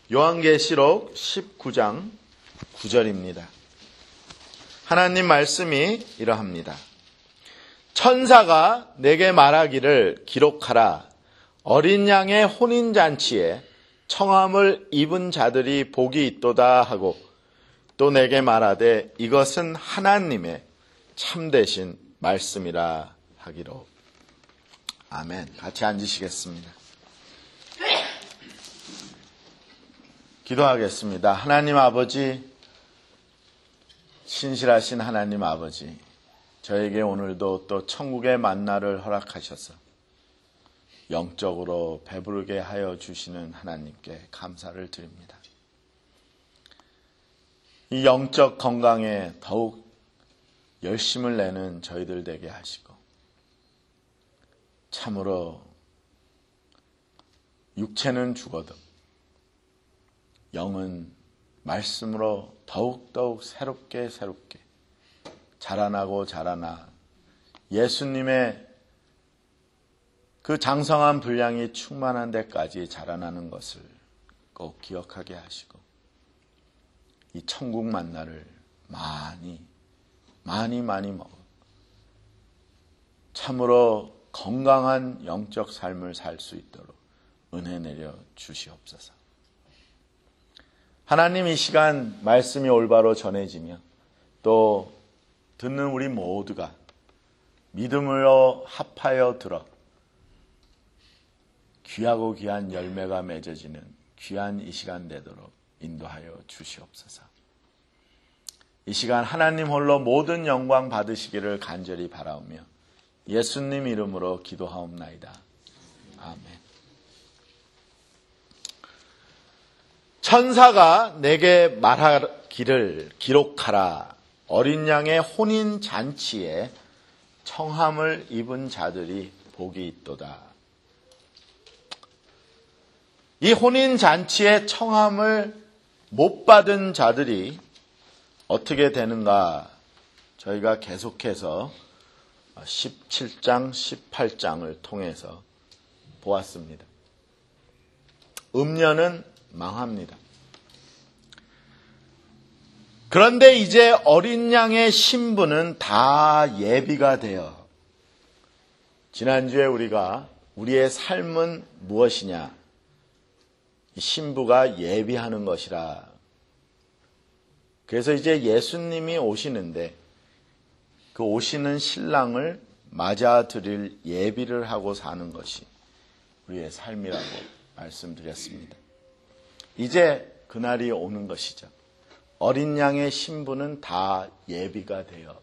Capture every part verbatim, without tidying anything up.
요한계시록 십구 장 구 절입니다. 하나님 말씀이 이러합니다. 천사가 내게 말하기를 기록하라. 어린 양의 혼인잔치에 청함을 입은 자들이 복이 있도다 하고 또 내게 말하되 이것은 하나님의 참되신 말씀이라 하기로. 아멘. 같이 앉으시겠습니다. 기도하겠습니다. 하나님 아버지, 신실하신 하나님 아버지, 저에게 오늘도 또 천국의 만나를 허락하셔서 영적으로 배부르게 하여 주시는 하나님께 감사를 드립니다. 이 영적 건강에 더욱 열심을 내는 저희들 되게 하시고 참으로 육체는 죽어도 영은 말씀으로 더욱더욱 새롭게 새롭게 자라나고 자라나 예수님의 그 장성한 분량이 충만한 데까지 자라나는 것을 꼭 기억하게 하시고 이 천국 만나를 많이 많이 많이 먹어 참으로 건강한 영적 삶을 살 수 있도록 은혜 내려 주시옵소서. 하나님, 이 시간 말씀이 올바로 전해지며 또 듣는 우리 모두가 믿음으로 합하여 들어 귀하고 귀한 열매가 맺어지는 귀한 이 시간 되도록 인도하여 주시옵소서. 이 시간 하나님 홀로 모든 영광 받으시기를 간절히 바라오며 예수님 이름으로 기도하옵나이다. 아멘. 천사가 내게 말하기를 기록하라. 어린 양의 혼인 잔치에 청함을 입은 자들이 복이 있도다. 이 혼인 잔치에 청함을 못 받은 자들이 어떻게 되는가? 저희가 계속해서 십칠 장, 십팔 장을 통해서 보았습니다. 음녀는 망합니다. 그런데 이제 어린 양의 신부는 다 예비가 되어, 지난주에 우리가 우리의 삶은 무엇이냐? 신부가 예비하는 것이라. 그래서 이제 예수님이 오시는데 그 오시는 신랑을 맞아들일 예비를 하고 사는 것이 우리의 삶이라고 말씀드렸습니다. 이제 그날이 오는 것이죠. 어린 양의 신부는 다 예비가 되어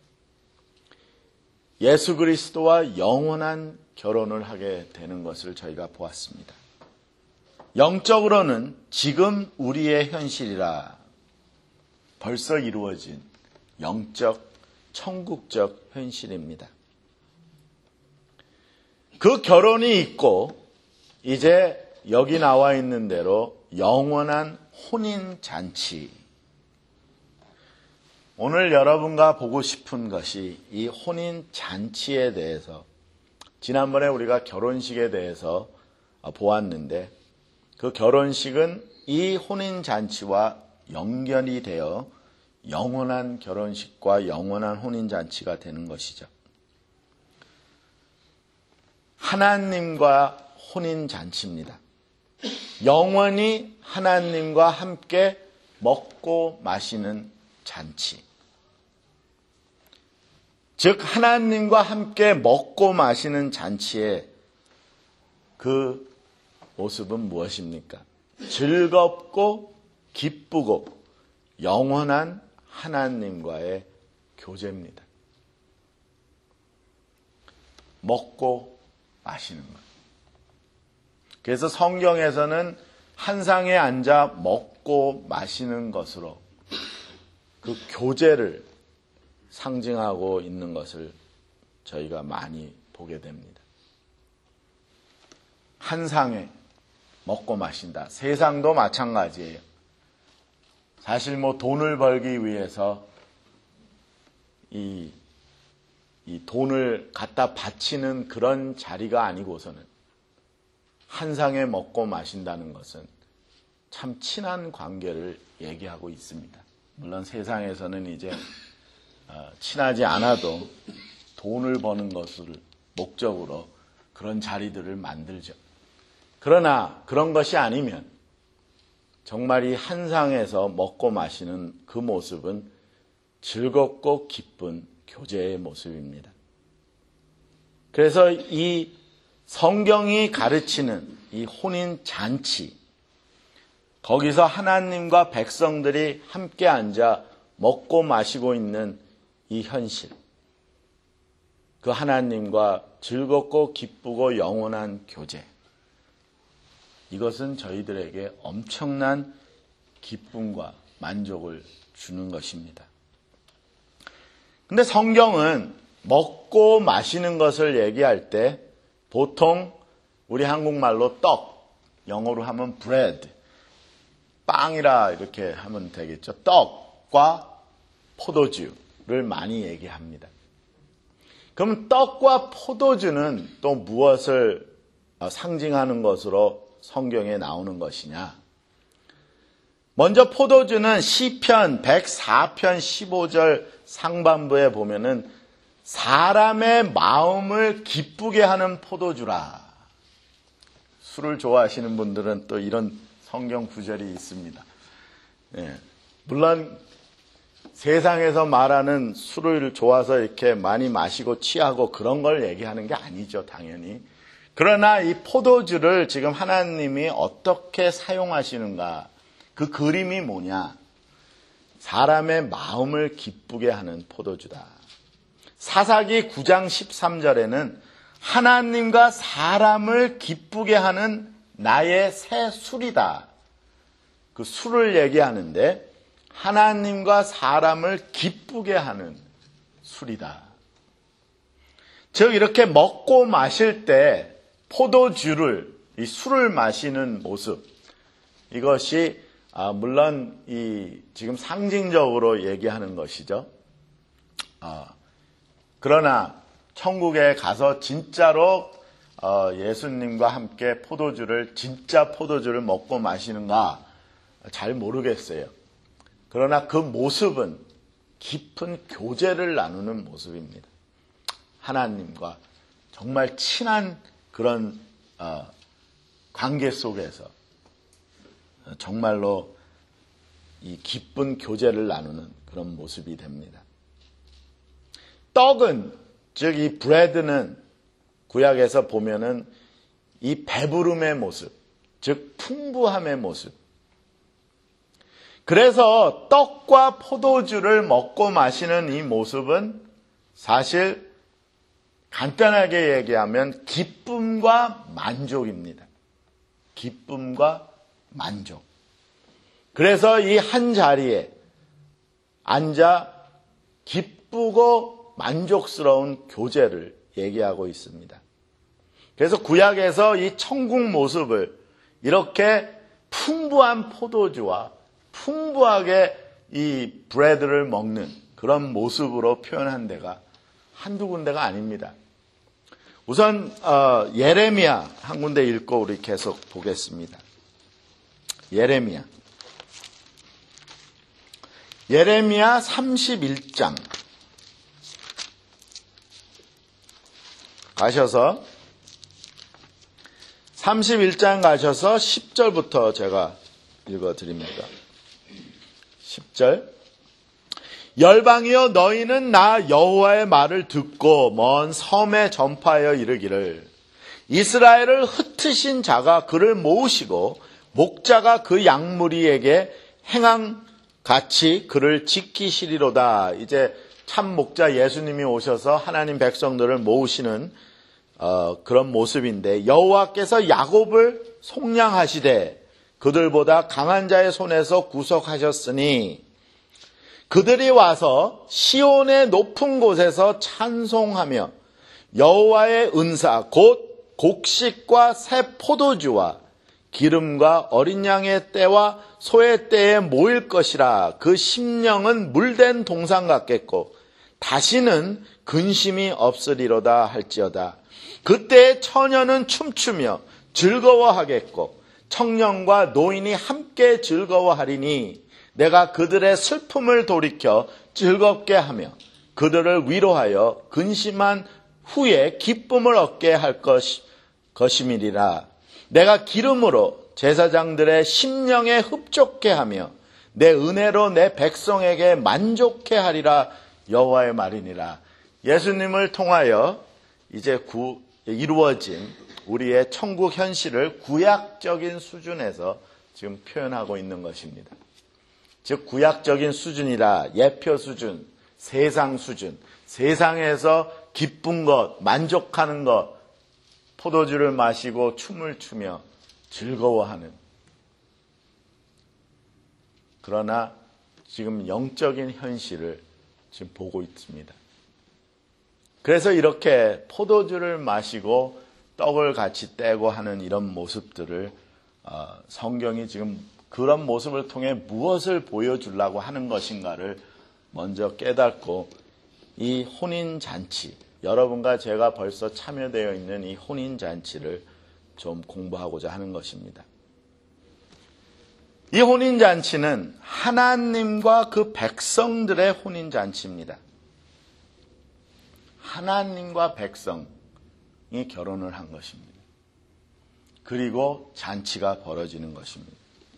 예수 그리스도와 영원한 결혼을 하게 되는 것을 저희가 보았습니다. 영적으로는 지금 우리의 현실이라 벌써 이루어진 영적, 천국적 현실입니다. 그 결혼이 있고 이제 여기 나와 있는 대로 영원한 혼인잔치. 오늘 여러분과 보고 싶은 것이 이 혼인잔치에 대해서, 지난번에 우리가 결혼식에 대해서 보았는데 그 결혼식은 이 혼인잔치와 연결이 되어 영원한 결혼식과 영원한 혼인잔치가 되는 것이죠. 하나님과 혼인잔치입니다. 영원히 하나님과 함께 먹고 마시는 잔치. 즉 하나님과 함께 먹고 마시는 잔치의 그 모습은 무엇입니까? 즐겁고 기쁘고 영원한 하나님과의 교제입니다. 먹고 마시는 것. 그래서 성경에서는 한 상에 앉아 먹고 마시는 것으로 그 교제를 상징하고 있는 것을 저희가 많이 보게 됩니다. 한 상에 먹고 마신다. 세상도 마찬가지예요. 사실 뭐 돈을 벌기 위해서 이, 이 돈을 갖다 바치는 그런 자리가 아니고서는 한 상에 먹고 마신다는 것은 참 친한 관계를 얘기하고 있습니다. 물론 세상에서는 이제 친하지 않아도 돈을 버는 것을 목적으로 그런 자리들을 만들죠. 그러나 그런 것이 아니면 정말 이 한상에서 먹고 마시는 그 모습은 즐겁고 기쁜 교제의 모습입니다. 그래서 이 성경이 가르치는 이 혼인 잔치, 거기서 하나님과 백성들이 함께 앉아 먹고 마시고 있는 이 현실, 그 하나님과 즐겁고 기쁘고 영원한 교제, 이것은 저희들에게 엄청난 기쁨과 만족을 주는 것입니다. 근데 성경은 먹고 마시는 것을 얘기할 때 보통 우리 한국말로 떡, 영어로 하면 bread, 빵이라 이렇게 하면 되겠죠. 떡과 포도주를 많이 얘기합니다. 그럼 떡과 포도주는 또 무엇을 상징하는 것으로 성경에 나오는 것이냐? 먼저 포도주는 시편 백사 편 십오 절 상반부에 보면은 사람의 마음을 기쁘게 하는 포도주라. 술을 좋아하시는 분들은 또 이런 성경 구절이 있습니다. 예, 물론 세상에서 말하는 술을 좋아서 이렇게 많이 마시고 취하고 그런 걸 얘기하는 게 아니죠, 당연히. 그러나 이 포도주를 지금 하나님이 어떻게 사용하시는가, 그 그림이 뭐냐? 사람의 마음을 기쁘게 하는 포도주다. 사사기 구 장 십삼 절에는 하나님과 사람을 기쁘게 하는 나의 새 술이다. 그 술을 얘기하는데 하나님과 사람을 기쁘게 하는 술이다. 즉 이렇게 먹고 마실 때 포도주를, 이 술을 마시는 모습, 이것이 아, 물론 이 지금 상징적으로 얘기하는 것이죠. 아, 그러나 천국에 가서 진짜로 어, 예수님과 함께 포도주를, 진짜 포도주를 먹고 마시는가 잘 모르겠어요. 그러나 그 모습은 깊은 교제를 나누는 모습입니다. 하나님과 정말 친한 그런 어, 관계 속에서 정말로 이 기쁜 교제를 나누는 그런 모습이 됩니다. 떡은, 즉 이 브레드는 구약에서 보면은 이 배부름의 모습, 즉 풍부함의 모습. 그래서 떡과 포도주를 먹고 마시는 이 모습은 사실 간단하게 얘기하면 기쁨과 만족입니다. 기쁨과 만족. 그래서 이 한 자리에 앉아 기쁘고 만족스러운 교제를 얘기하고 있습니다. 그래서 구약에서 이 천국 모습을 이렇게 풍부한 포도주와 풍부하게 이 브레드를 먹는 그런 모습으로 표현한 데가 한두 군데가 아닙니다. 우선 어, 예레미야 한 군데 읽고 우리 계속 보겠습니다. 예레미야. 예레미야 삼십일 장 가셔서 삼십일 장 가셔서 십 절부터 제가 읽어드립니다. 십 절. 열방이여 너희는 나 여호와의 말을 듣고 먼 섬에 전파하여 이르기를 이스라엘을 흩으신 자가 그를 모으시고 목자가 그 양무리에게 행한 같이 그를 지키시리로다. 이제 참 목자 예수님이 오셔서 하나님 백성들을 모으시는 어, 그런 모습인데 여호와께서 야곱을 속량하시되 그들보다 강한 자의 손에서 구속하셨으니 그들이 와서 시온의 높은 곳에서 찬송하며 여호와의 은사 곧 곡식과 새 포도주와 기름과 어린 양의 때와 소의 때에 모일 것이라. 그 심령은 물된 동상 같겠고 다시는 근심이 없으리로다 할지어다. 그때 처녀는 춤추며 즐거워하겠고 청년과 노인이 함께 즐거워하리니 내가 그들의 슬픔을 돌이켜 즐겁게 하며 그들을 위로하여 근심한 후에 기쁨을 얻게 할 것, 것임이리라. 내가 기름으로 제사장들의 심령에 흡족해 하며 내 은혜로 내 백성에게 만족해 하리라. 여호와의 말이니라. 예수님을 통하여 이제 구, 이루어진 우리의 천국 현실을 구약적인 수준에서 지금 표현하고 있는 것입니다. 즉 구약적인 수준이라 예표 수준, 세상 수준, 세상에서 기쁜 것, 만족하는 것, 포도주를 마시고 춤을 추며 즐거워하는. 그러나 지금 영적인 현실을 지금 보고 있습니다. 그래서 이렇게 포도주를 마시고 떡을 같이 떼고 하는 이런 모습들을 성경이 지금 그런 모습을 통해 무엇을 보여주려고 하는 것인가를 먼저 깨닫고 이 혼인잔치, 여러분과 제가 벌써 참여되어 있는 이 혼인잔치를 좀 공부하고자 하는 것입니다. 이 혼인잔치는 하나님과 그 백성들의 혼인잔치입니다. 하나님과 백성이 결혼을 한 것입니다. 그리고 잔치가 벌어지는 것입니다.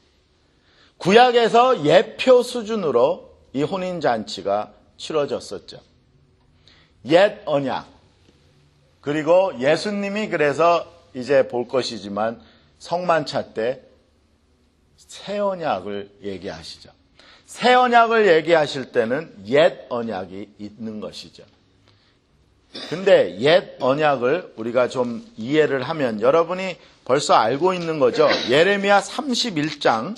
구약에서 예표 수준으로 이 혼인잔치가 치러졌었죠. 옛 언약, 그리고 예수님이 그래서 이제 볼 것이지만 성만차 때 새 언약을 얘기하시죠. 새 언약을 얘기하실 때는 옛 언약이 있는 것이죠. 근데 옛 언약을 우리가 좀 이해를 하면 여러분이 벌써 알고 있는 거죠. 예레미야 삼십일 장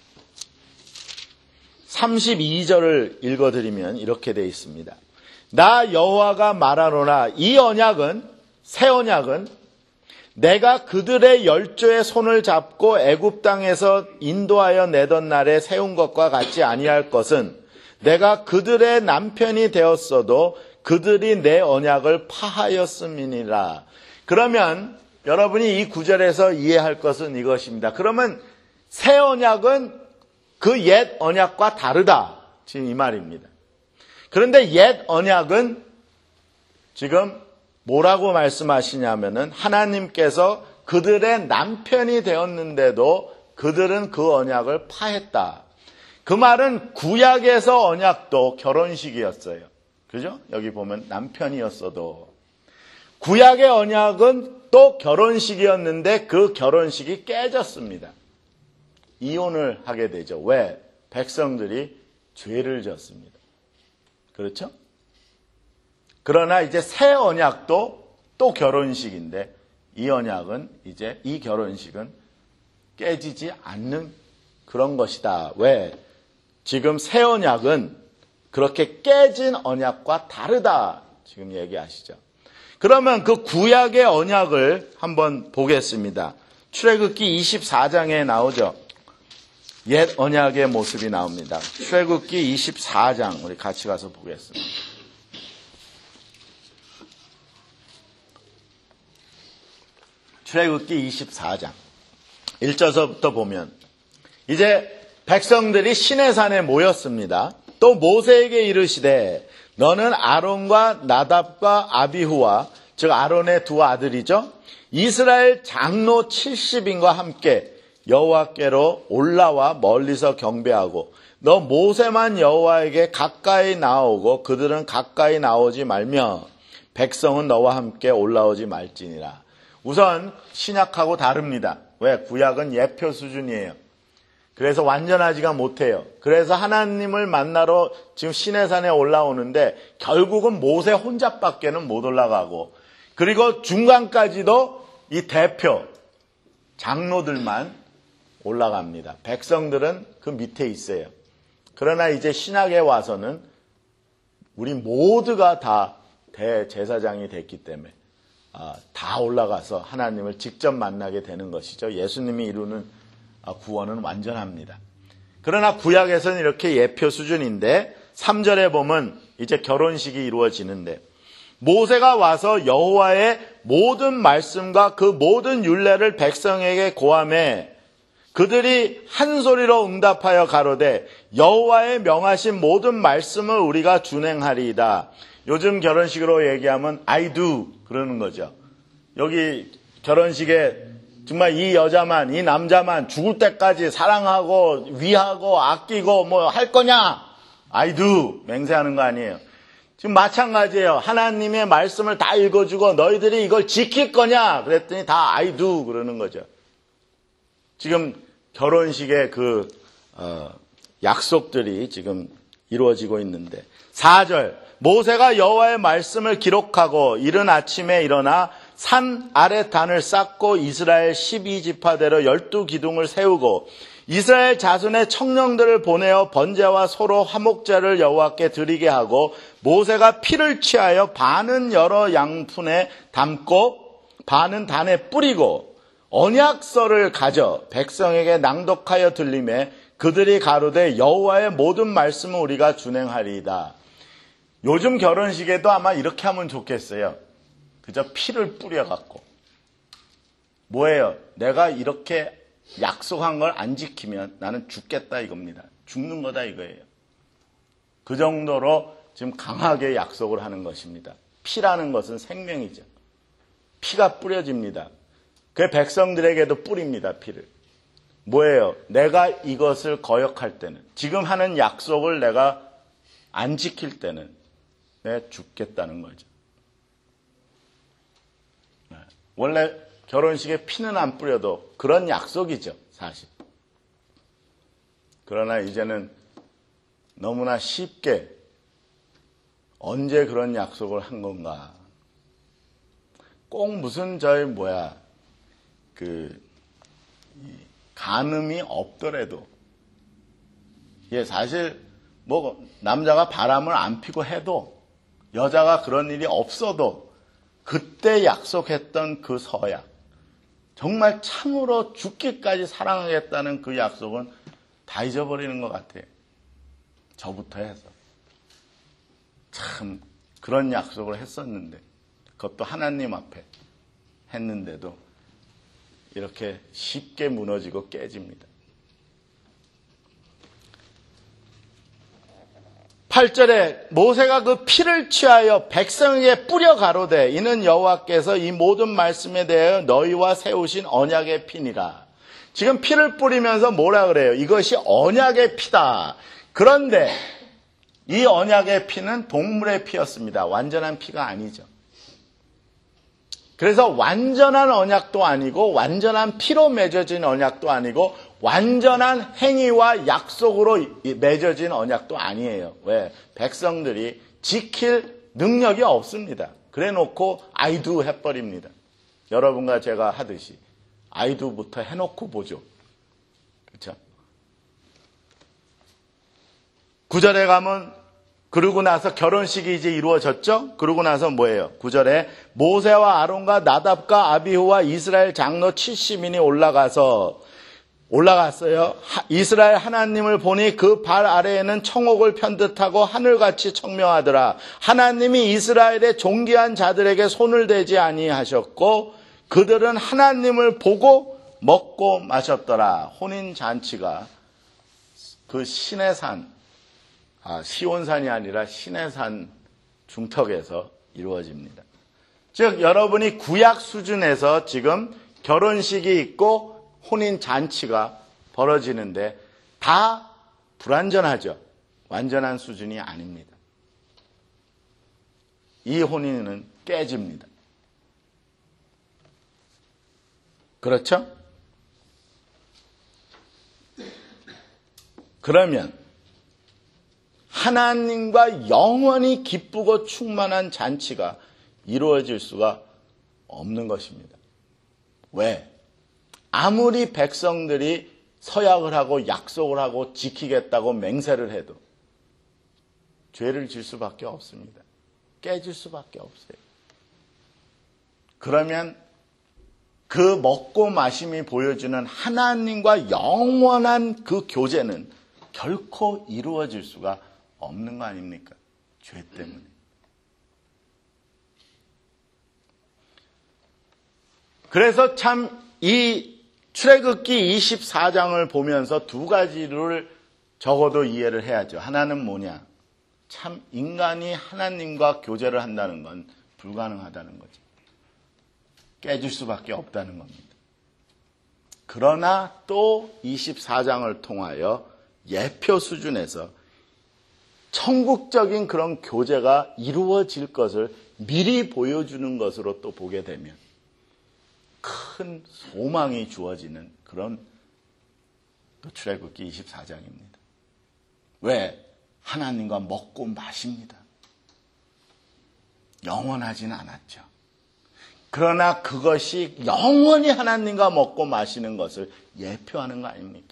삼십이 절을 읽어드리면 이렇게 되어 있습니다. 나 여호와가 말하노라. 이 언약은, 새 언약은 내가 그들의 열조의 손을 잡고 애굽 땅에서 인도하여 내던 날에 세운 것과 같지 아니할 것은 내가 그들의 남편이 되었어도 그들이 내 언약을 파하였음이니라. 그러면 여러분이 이 구절에서 이해할 것은 이것입니다. 그러면 새 언약은 그 옛 언약과 다르다. 지금 이 말입니다. 그런데 옛 언약은 지금 뭐라고 말씀하시냐면은 하나님께서 그들의 남편이 되었는데도 그들은 그 언약을 파했다. 그 말은 구약에서 언약도 결혼식이었어요. 그죠? 여기 보면 남편이었어도. 구약의 언약은 또 결혼식이었는데 그 결혼식이 깨졌습니다. 이혼을 하게 되죠. 왜? 백성들이 죄를 졌습니다. 그렇죠? 그러나 이제 새 언약도 또 결혼식인데 이 언약은 이제 이 결혼식은 깨지지 않는 그런 것이다. 왜? 지금 새 언약은 그렇게 깨진 언약과 다르다. 지금 얘기하시죠. 그러면 그 구약의 언약을 한번 보겠습니다. 출애굽기 이십사 장에 나오죠. 옛 언약의 모습이 나옵니다. 출애굽기 이십사 장 우리 같이 가서 보겠습니다. 출애굽기 이십사 장 일 절서부터 보면 이제 백성들이 시내산에 모였습니다. 또 모세에게 이르시되 너는 아론과 나답과 아비후와 즉 아론의 두 아들이죠. 이스라엘 장로 칠십 인과 함께 여호와께로 올라와 멀리서 경배하고 너 모세만 여호와에게 가까이 나오고 그들은 가까이 나오지 말며 백성은 너와 함께 올라오지 말지니라. 우선 신약하고 다릅니다. 왜? 구약은 예표 수준이에요. 그래서 완전하지가 못해요. 그래서 하나님을 만나러 지금 시내산에 올라오는데 결국은 모세 혼자밖에는 못 올라가고 그리고 중간까지도 이 대표 장로들만 올라갑니다. 백성들은 그 밑에 있어요. 그러나 이제 신약에 와서는 우리 모두가 다 대제사장이 됐기 때문에 다 올라가서 하나님을 직접 만나게 되는 것이죠. 예수님이 이루는 구원은 완전합니다. 그러나 구약에서는 이렇게 예표 수준인데 삼 절에 보면 이제 결혼식이 이루어지는데 모세가 와서 여호와의 모든 말씀과 그 모든 율례를 백성에게 고하매 그들이 한 소리로 응답하여 가로되 여호와의 명하신 모든 말씀을 우리가 준행하리이다. 요즘 결혼식으로 얘기하면 I do 그러는 거죠. 여기 결혼식에 정말 이 여자만, 이 남자만 죽을 때까지 사랑하고 위하고 아끼고 뭐 할 거냐? I do 맹세하는 거 아니에요. 지금 마찬가지예요. 하나님의 말씀을 다 읽어주고 너희들이 이걸 지킬 거냐? 그랬더니 다 I do 그러는 거죠. 지금 결혼식의 그 어, 약속들이 지금 이루어지고 있는데 사 절 모세가 여호와의 말씀을 기록하고 이른 아침에 일어나 산 아래 단을 쌓고 이스라엘 십이 지파대로 열두 기둥을 세우고 이스라엘 자손의 청년들을 보내어 번제와 소로 화목제를 여호와께 드리게 하고 모세가 피를 취하여 반은 여러 양푼에 담고 반은 단에 뿌리고 언약서를 가져 백성에게 낭독하여 들리매 그들이 가로되 여호와의 모든 말씀을 우리가 준행하리이다. 요즘 결혼식에도 아마 이렇게 하면 좋겠어요. 그저 피를 뿌려갖고 뭐예요? 내가 이렇게 약속한 걸 안 지키면 나는 죽겠다 이겁니다. 죽는 거다 이거예요. 그 정도로 지금 강하게 약속을 하는 것입니다. 피라는 것은 생명이죠. 피가 뿌려집니다. 그 백성들에게도 뿌립니다. 피를. 뭐예요? 내가 이것을 거역할 때는 지금 하는 약속을 내가 안 지킬 때는 내가 죽겠다는 거죠. 원래 결혼식에 피는 안 뿌려도 그런 약속이죠, 사실. 그러나 이제는 너무나 쉽게 언제 그런 약속을 한 건가. 꼭 무슨 저희 뭐야 그 간음이 없더라도 예 사실 뭐 남자가 바람을 안 피고 해도 여자가 그런 일이 없어도 그때 약속했던 그 서약, 정말 참으로 죽기까지 사랑하겠다는 그 약속은 다 잊어버리는 것 같아요. 저부터 해서. 참 그런 약속을 했었는데 그것도 하나님 앞에 했는데도 이렇게 쉽게 무너지고 깨집니다. 팔 절에 모세가 그 피를 취하여 백성에게 뿌려 가로되 이는 여호와께서 이 모든 말씀에 대하여 너희와 세우신 언약의 피니라. 지금 피를 뿌리면서 뭐라 그래요? 이것이 언약의 피다. 그런데 이 언약의 피는 동물의 피였습니다. 완전한 피가 아니죠. 그래서 완전한 언약도 아니고 완전한 피로 맺어진 언약도 아니고 완전한 행위와 약속으로 맺어진 언약도 아니에요. 왜? 백성들이 지킬 능력이 없습니다. 그래 놓고 I do 해버립니다. 여러분과 제가 하듯이 I do부터 해놓고 보죠. 그렇죠? 구 절에 가면 그러고 나서 결혼식이 이제 이루어졌죠? 그러고 나서 뭐예요? 구 절에 모세와 아론과 나답과 아비후와 이스라엘 장로 칠십인이 올라가서 올라갔어요. 이스라엘 하나님을 보니 그 발 아래에는 청옥을 편듯하고 하늘같이 청명하더라. 하나님이 이스라엘의 존귀한 자들에게 손을 대지 아니하셨고 그들은 하나님을 보고 먹고 마셨더라. 혼인잔치가 그 신의 산, 아, 시온산이 아니라 신의 산 중턱에서 이루어집니다. 즉 여러분이 구약 수준에서 지금 결혼식이 있고 혼인잔치가 벌어지는데 다 불완전하죠. 완전한 수준이 아닙니다. 이 혼인은 깨집니다. 그렇죠? 그러면 하나님과 영원히 기쁘고 충만한 잔치가 이루어질 수가 없는 것입니다. 왜? 아무리 백성들이 서약을 하고 약속을 하고 지키겠다고 맹세를 해도 죄를 질 수밖에 없습니다. 깨질 수밖에 없어요. 그러면 그 먹고 마심이 보여주는 하나님과 영원한 그 교제는 결코 이루어질 수가 없는 거 아닙니까? 죄 때문에. 그래서 참 이 출애굽기 이십사 장을 보면서 두 가지를 적어도 이해를 해야죠. 하나는 뭐냐? 참 인간이 하나님과 교제를 한다는 건 불가능하다는 거죠. 깨질 수밖에 없다는 겁니다. 그러나 또 이십사 장을 통하여 예표 수준에서 천국적인 그런 교제가 이루어질 것을 미리 보여주는 것으로 또 보게 되면 큰 소망이 주어지는 그런 또 출애굽기 이십사 장입니다. 왜? 하나님과 먹고 마십니다. 영원하지는 않았죠. 그러나 그것이 영원히 하나님과 먹고 마시는 것을 예표하는 거 아닙니까?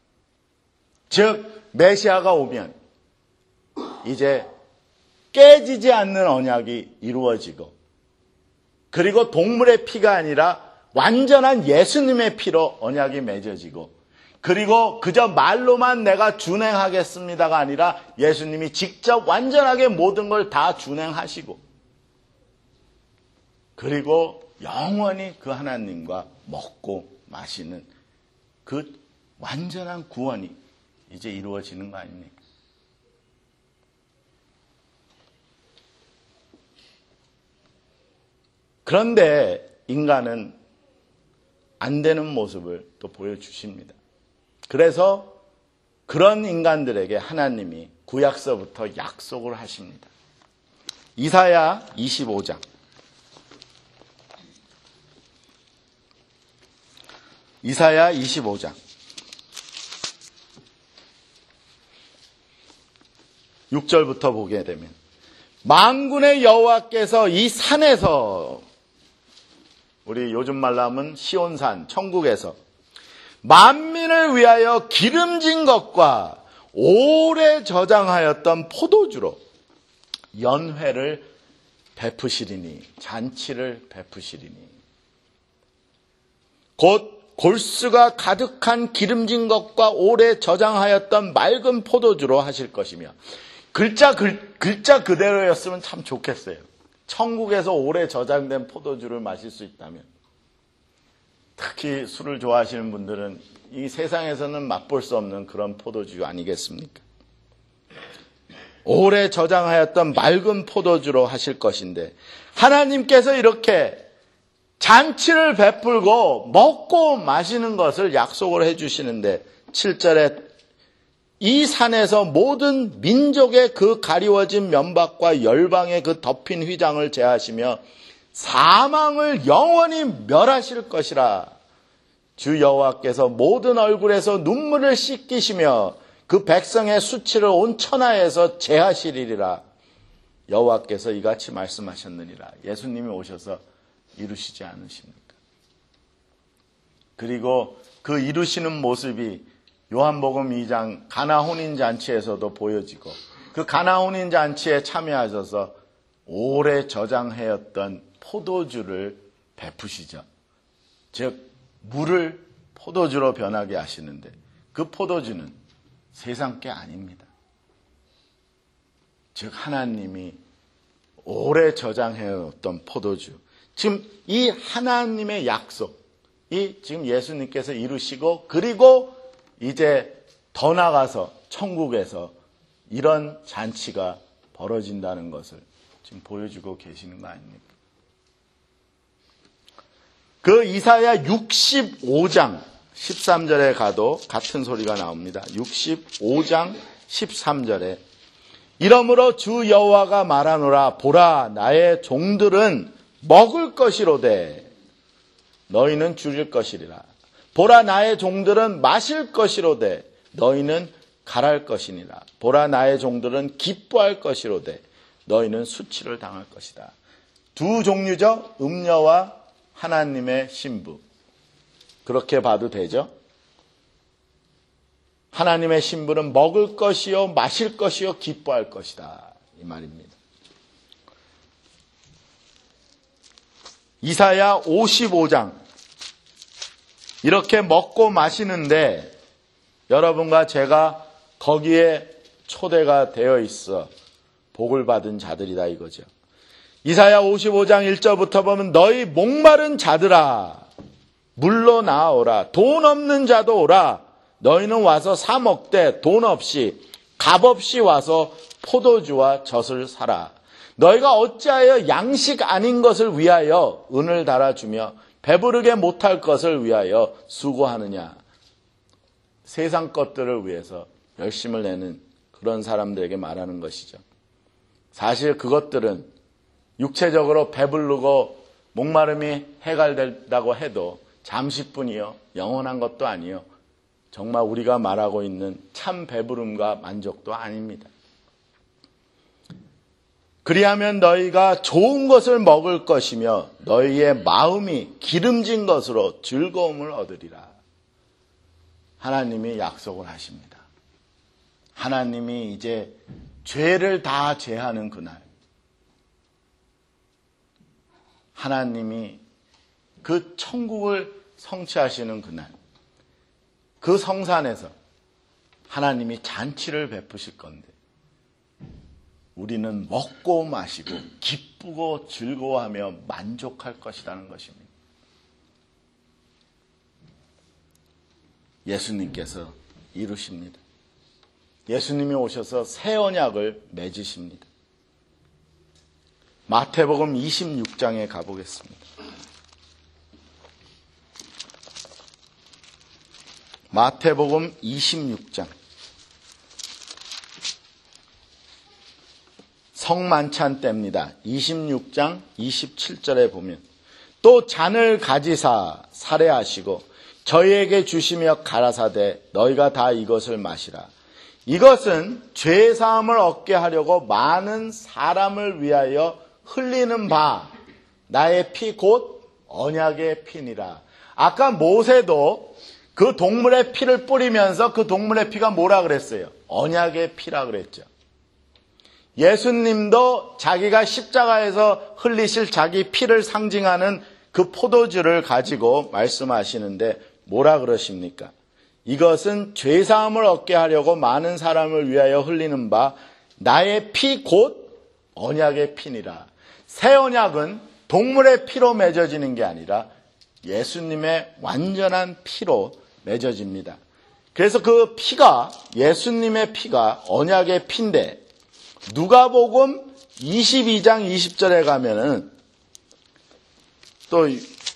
즉 메시아가 오면 이제 깨지지 않는 언약이 이루어지고 그리고 동물의 피가 아니라 완전한 예수님의 피로 언약이 맺어지고 그리고 그저 말로만 내가 준행하겠습니다가 아니라 예수님이 직접 완전하게 모든 걸 다 준행하시고 그리고 영원히 그 하나님과 먹고 마시는 그 완전한 구원이 이제 이루어지는 거 아닙니까? 그런데 인간은 안 되는 모습을 또 보여주십니다. 그래서 그런 인간들에게 하나님이 구약서부터 약속을 하십니다. 이사야 이십오 장. 이사야 이십오 장. 육 절부터 보게 되면 만군의 여호와께서 이 산에서 우리 요즘 말로 하면 시온산 천국에서 만민을 위하여 기름진 것과 오래 저장하였던 포도주로 연회를 베푸시리니 잔치를 베푸시리니 곧 골수가 가득한 기름진 것과 오래 저장하였던 맑은 포도주로 하실 것이며 글자, 글, 글자 그대로였으면 참 좋겠어요. 천국에서 오래 저장된 포도주를 마실 수 있다면 특히 술을 좋아하시는 분들은 이 세상에서는 맛볼 수 없는 그런 포도주 아니겠습니까? 오래 저장하였던 맑은 포도주로 하실 것인데 하나님께서 이렇게 잔치를 베풀고 먹고 마시는 것을 약속을 해주시는데 칠 절에 이 산에서 모든 민족의 그 가리워진 면박과 열방의 그 덮인 휘장을 제하시며 사망을 영원히 멸하실 것이라. 주 여호와께서 모든 얼굴에서 눈물을 씻기시며 그 백성의 수치를 온 천하에서 제하시리라. 여호와께서 이같이 말씀하셨느니라. 예수님이 오셔서 이루시지 않으십니까? 그리고 그 이루시는 모습이 요한복음 이 장 가나 혼인잔치에서도 보여지고 그 가나 혼인잔치에 참여하셔서 오래 저장하였던 포도주를 베푸시죠. 즉 물을 포도주로 변하게 하시는데 그 포도주는 세상 게 아닙니다. 즉 하나님이 오래 저장해왔던 포도주. 지금 이 하나님의 약속이 지금 예수님께서 이루시고 그리고 이제 더 나가서 천국에서 이런 잔치가 벌어진다는 것을 지금 보여주고 계시는 거 아닙니까? 그 이사야 육십오 장 십삼 절에 가도 같은 소리가 나옵니다. 육십오 장 십삼 절에 이러므로 주 여호와가 말하노라. 보라, 나의 종들은 먹을 것이로되 너희는 줄일 것이리라. 보라, 나의 종들은 마실 것이로되 너희는 갈할 것이니라. 보라, 나의 종들은 기뻐할 것이로되 너희는 수치를 당할 것이다. 두 종류죠. 음녀와 하나님의 신부. 그렇게 봐도 되죠. 하나님의 신부는 먹을 것이요 마실 것이요 기뻐할 것이다. 이 말입니다. 이사야 오십오 장. 이렇게 먹고 마시는데 여러분과 제가 거기에 초대가 되어 있어 복을 받은 자들이다 이거죠. 이사야 오십오 장 일 절부터 보면 너희 목마른 자들아 물로 나아오라. 돈 없는 자도 오라. 너희는 와서 사 먹되 돈 없이 값 없이 와서 포도주와 젖을 사라. 너희가 어찌하여 양식 아닌 것을 위하여 은을 달아주며 배부르게 못할 것을 위하여 수고하느냐. 세상 것들을 위해서 열심을 내는 그런 사람들에게 말하는 것이죠. 사실 그것들은 육체적으로 배부르고 목마름이 해결된다고 해도 잠시뿐이요, 영원한 것도 아니요, 정말 우리가 말하고 있는 참 배부름과 만족도 아닙니다. 그리하면 너희가 좋은 것을 먹을 것이며 너희의 마음이 기름진 것으로 즐거움을 얻으리라. 하나님이 약속을 하십니다. 하나님이 이제 죄를 다 제하는 그날, 하나님이 그 천국을 성취하시는 그날, 그 성산에서 하나님이 잔치를 베푸실 건데 우리는 먹고 마시고 기쁘고 즐거워하며 만족할 것이라는 것입니다. 예수님께서 이루십니다. 예수님이 오셔서 새 언약을 맺으십니다. 마태복음 이십육 장에 가보겠습니다. 마태복음 이십육 장. 성만찬 때입니다. 이십육 장 이십칠 절에 보면 또 잔을 가지사 살해하시고 저희에게 주시며 가라사대 너희가 다 이것을 마시라. 이것은 죄사함을 얻게 하려고 많은 사람을 위하여 흘리는 바 나의 피 곧 언약의 피니라. 아까 모세도 그 동물의 피를 뿌리면서 그 동물의 피가 뭐라 그랬어요? 언약의 피라 그랬죠. 예수님도 자기가 십자가에서 흘리실 자기 피를 상징하는 그 포도주를 가지고 말씀하시는데 뭐라 그러십니까? 이것은 죄사함을 얻게 하려고 많은 사람을 위하여 흘리는 바 나의 피 곧 언약의 피니라. 새 언약은 동물의 피로 맺어지는 게 아니라 예수님의 완전한 피로 맺어집니다. 그래서 그 피가, 예수님의 피가 언약의 피인데 누가복음 이십이 장 이십 절에 가면은 또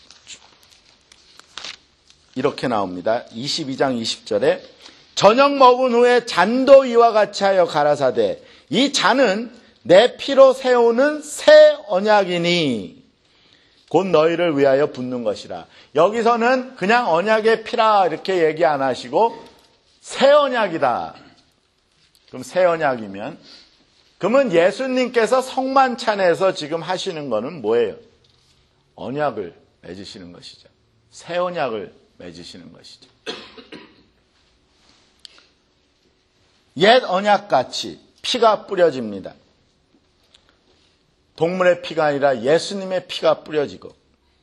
이렇게 나옵니다. 이십이 장 이십 절에 저녁 먹은 후에 잔도 이와 같이 하여 가라사대 이 잔은 내 피로 세우는 새 언약이니 곧 너희를 위하여 붓는 것이라. 여기서는 그냥 언약의 피라 이렇게 얘기 안 하시고 새 언약이다. 그럼 새 언약이면 그러면 예수님께서 성만찬에서 지금 하시는 거는 뭐예요? 언약을 맺으시는 것이죠. 새 언약을 맺으시는 것이죠. 옛 언약같이 피가 뿌려집니다. 동물의 피가 아니라 예수님의 피가 뿌려지고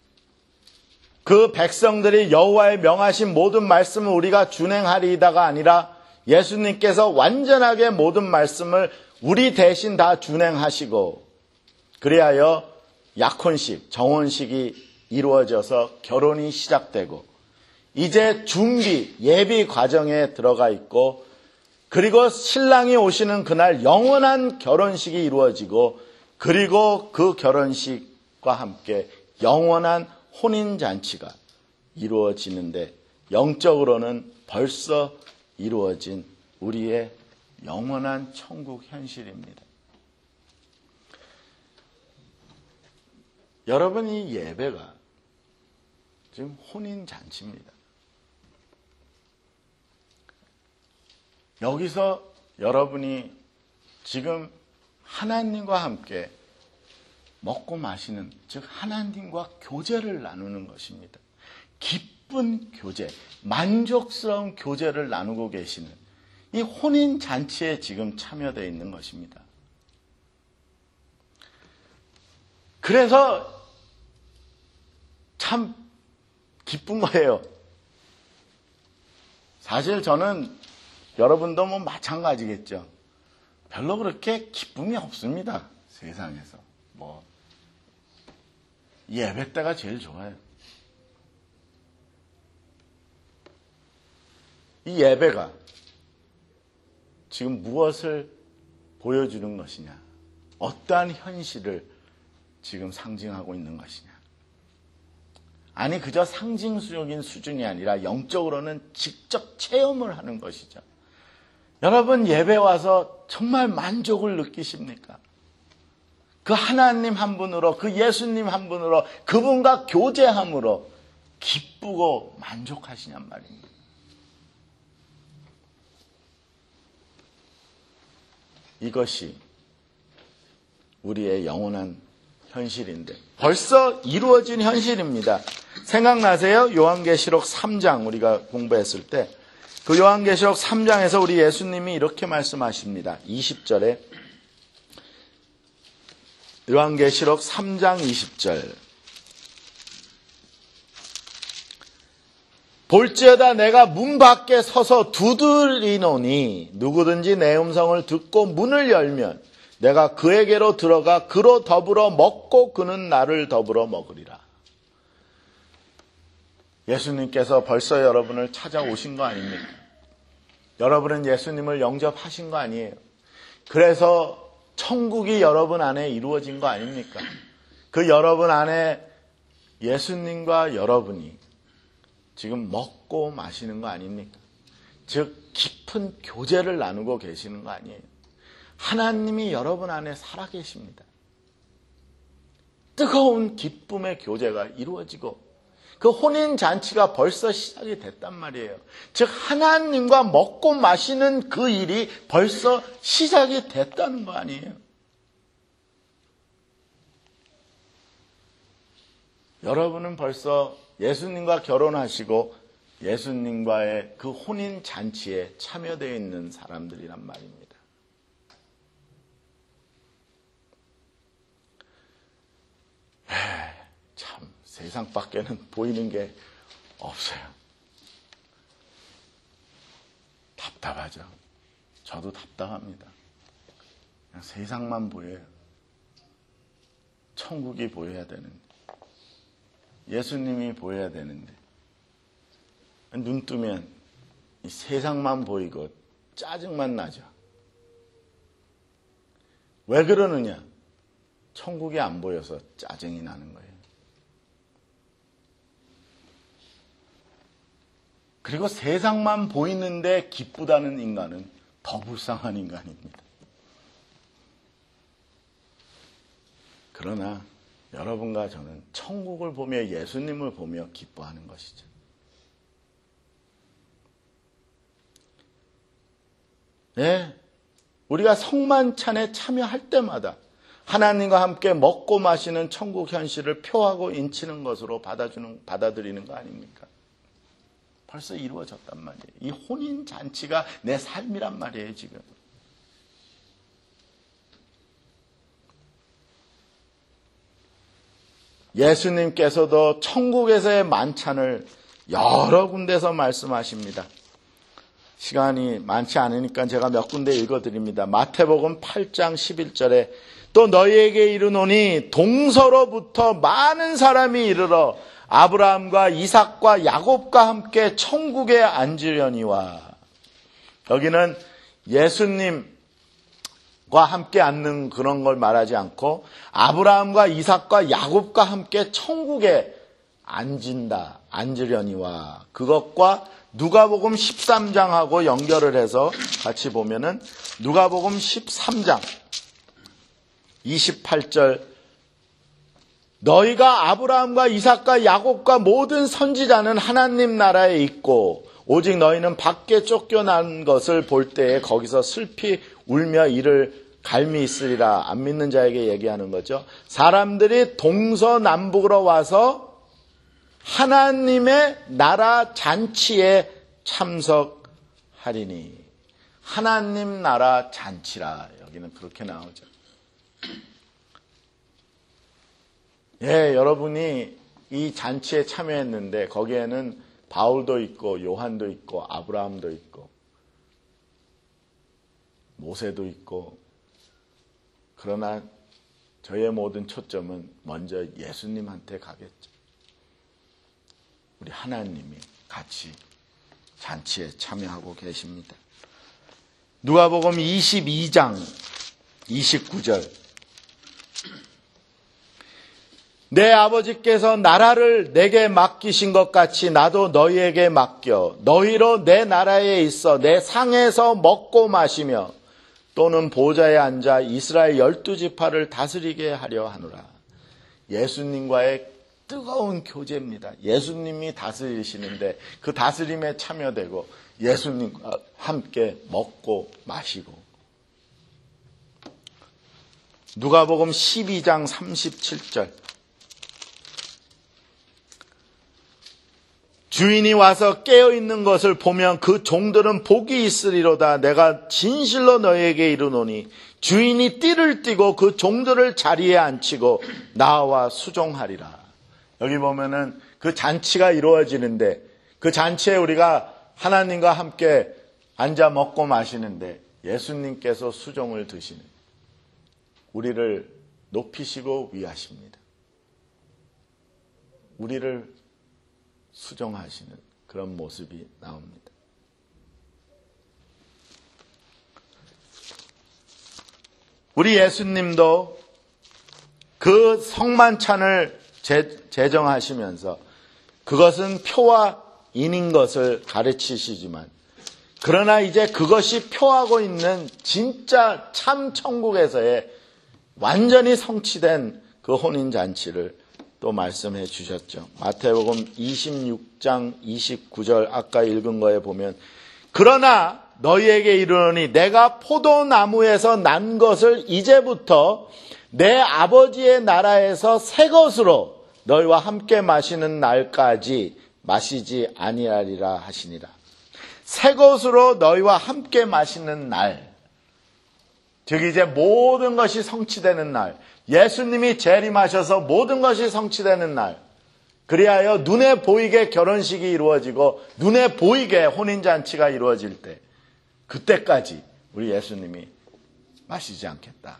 그 백성들이 여호와의 명하신 모든 말씀을 우리가 준행하리이다가 아니라 예수님께서 완전하게 모든 말씀을 우리 대신 다 준행하시고 그리하여 약혼식, 정혼식이 이루어져서 결혼이 시작되고 이제 준비, 예비 과정에 들어가 있고 그리고 신랑이 오시는 그날 영원한 결혼식이 이루어지고 그리고 그 결혼식과 함께 영원한 혼인잔치가 이루어지는데 영적으로는 벌써 이루어진 우리의 영원한 천국 현실입니다. 여러분, 이 예배가 지금 혼인잔치입니다. 여기서 여러분이 지금 하나님과 함께 먹고 마시는, 즉 하나님과 교제를 나누는 것입니다. 기쁜 교제, 만족스러운 교제를 나누고 계시는 이 혼인잔치에 지금 참여되어 있는 것입니다. 그래서 참 기쁜 거예요. 사실 저는 여러분도 뭐 마찬가지겠죠. 별로 그렇게 기쁨이 없습니다. 세상에서. 뭐 예배 때가 제일 좋아요. 이 예배가 지금 무엇을 보여주는 것이냐? 어떠한 현실을 지금 상징하고 있는 것이냐? 아니, 그저 상징적인 수준이 아니라 영적으로는 직접 체험을 하는 것이죠. 여러분, 예배 와서 정말 만족을 느끼십니까? 그 하나님 한 분으로, 그 예수님 한 분으로, 그분과 교제함으로 기쁘고 만족하시냔 말입니다. 이것이 우리의 영원한 현실인데 벌써 이루어진 현실입니다. 생각나세요? 요한계시록 삼 장 우리가 공부했을 때 그 요한계시록 삼 장에서 우리 예수님이 이렇게 말씀하십니다. 이십 절에 요한계시록 삼 장 이십 절 볼지어다 내가 문 밖에 서서 두드리노니 누구든지 내 음성을 듣고 문을 열면 내가 그에게로 들어가 그로 더불어 먹고 그는 나를 더불어 먹으리라. 예수님께서 벌써 여러분을 찾아오신 거 아닙니까? 여러분은 예수님을 영접하신 거 아니에요? 그래서 천국이 여러분 안에 이루어진 거 아닙니까? 그 여러분 안에 예수님과 여러분이 지금 먹고 마시는 거 아닙니까? 즉 깊은 교제를 나누고 계시는 거 아니에요? 하나님이 여러분 안에 살아계십니다. 뜨거운 기쁨의 교제가 이루어지고 그 혼인잔치가 벌써 시작이 됐단 말이에요. 즉 하나님과 먹고 마시는 그 일이 벌써 시작이 됐다는 거 아니에요. 여러분은 벌써 예수님과 결혼하시고 예수님과의 그 혼인잔치에 참여되어 있는 사람들이란 말입니다. 에이, 참 세상 밖에는 보이는 게 없어요. 답답하죠. 저도 답답합니다. 그냥 세상만 보여요. 천국이 보여야 되는데 예수님이 보여야 되는데 눈 뜨면 이 세상만 보이고 짜증만 나죠. 왜 그러느냐? 천국이 안 보여서 짜증이 나는 거예요. 그리고 세상만 보이는데 기쁘다는 인간은 더 불쌍한 인간입니다. 그러나 여러분과 저는 천국을 보며 예수님을 보며 기뻐하는 것이죠. 네, 우리가 성만찬에 참여할 때마다 하나님과 함께 먹고 마시는 천국 현실을 표하고 인치는 것으로 받아주는, 받아들이는 거 아닙니까? 벌써 이루어졌단 말이에요. 이 혼인잔치가 내 삶이란 말이에요, 지금. 예수님께서도 천국에서의 만찬을 여러 군데서 말씀하십니다. 시간이 많지 않으니까 제가 몇 군데 읽어드립니다. 마태복음 팔 장 십일 절에 또 너희에게 이르노니 동서로부터 많은 사람이 이르러 아브라함과 이삭과 야곱과 함께 천국에 앉으려니와. 여기는 예수님과 함께 앉는 그런 걸 말하지 않고 아브라함과 이삭과 야곱과 함께 천국에 앉은다, 앉으려니와. 그것과 누가복음 십삼 장하고 연결을 해서 같이 보면은 누가복음 십삼 장 이십팔 절 너희가 아브라함과 이삭과 야곱과 모든 선지자는 하나님 나라에 있고 오직 너희는 밖에 쫓겨난 것을 볼 때에 거기서 슬피 울며 이를 갈미 있으리라. 안 믿는 자에게 얘기하는 거죠. 사람들이 동서남북으로 와서 하나님의 나라 잔치에 참석하리니. 하나님 나라 잔치라. 여기는 그렇게 나오죠. 예, 여러분이 이 잔치에 참여했는데 거기에는 바울도 있고 요한도 있고 아브라함도 있고 모세도 있고. 그러나 저의 모든 초점은 먼저 예수님한테 가겠죠. 우리 하나님이 같이 잔치에 참여하고 계십니다. 누가복음 이십이 장 이십구 절. 내 아버지께서 나라를 내게 맡기신 것 같이 나도 너희에게 맡겨 너희로 내 나라에 있어 내 상에서 먹고 마시며 또는 보좌에 앉아 이스라엘 열두 지파를 다스리게 하려 하노라. 예수님과의 뜨거운 교제입니다. 예수님이 다스리시는데 그 다스림에 참여되고 예수님과 함께 먹고 마시고. 누가복음 십이 장 삼십칠 절. 주인이 와서 깨어있는 것을 보면 그 종들은 복이 있으리로다. 내가 진실로 너희에게 이르노니 주인이 띠를 띠고 그 종들을 자리에 앉히고 나와 수종하리라. 여기 보면은 그 잔치가 이루어지는데 그 잔치에 우리가 하나님과 함께 앉아 먹고 마시는데 예수님께서 수종을 드시는, 우리를 높이시고 위하십니다. 우리를 수종하시는 그런 모습이 나옵니다. 우리 예수님도 그 성만찬을 제정하시면서 그것은 표와 인인 것을 가르치시지만, 그러나 이제 그것이 표하고 있는 진짜 참 천국에서의 완전히 성취된 그 혼인잔치를 또 말씀해 주셨죠. 마태복음 이십육 장 이십구 절 아까 읽은 거에 보면, 그러나 너희에게 이르노니 내가 포도나무에서 난 것을 이제부터 내 아버지의 나라에서 새 것으로 너희와 함께 마시는 날까지 마시지 아니하리라 하시니라. 새 것으로 너희와 함께 마시는 날, 즉 이제 모든 것이 성취되는 날, 예수님이 재림하셔서 모든 것이 성취되는 날, 그리하여 눈에 보이게 결혼식이 이루어지고 눈에 보이게 혼인잔치가 이루어질 때, 그때까지 우리 예수님이 마시지 않겠다.